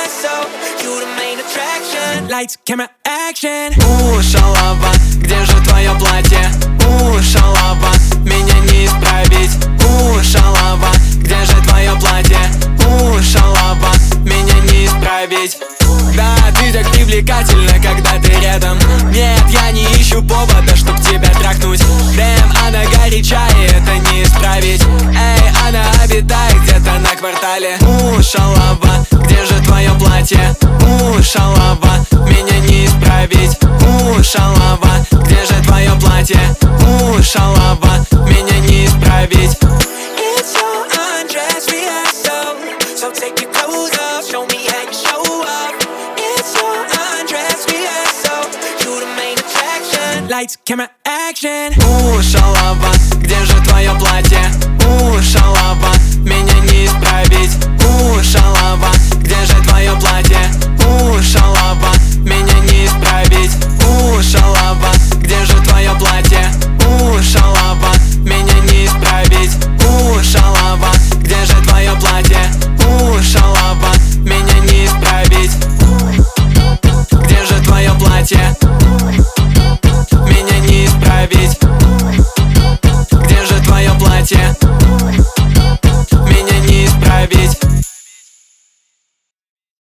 so you the main attraction. Lights, camera, action. Шалава, где же твое платье? Шалава, меня не исправить. Шалава, где же твое платье? Шалава, меня не исправить. Да, ты так привлекательна, когда ты рядом. Нет, я не ищу повода, чтоб тебя трахнуть. Дэм, она горячая, это не исправить. Эй, она обитает где-то на квартале. Шалава, где же твое платье? Шалава, меня не исправить. Шалава, где же твое платье? Шалава, меня не исправить. It's your undress rehearsal, so take your clothes off, show me how you show up. It's your undress rehearsal, you the main attraction. Lights, camera, action. Шалава, где же твое платье? Шалава.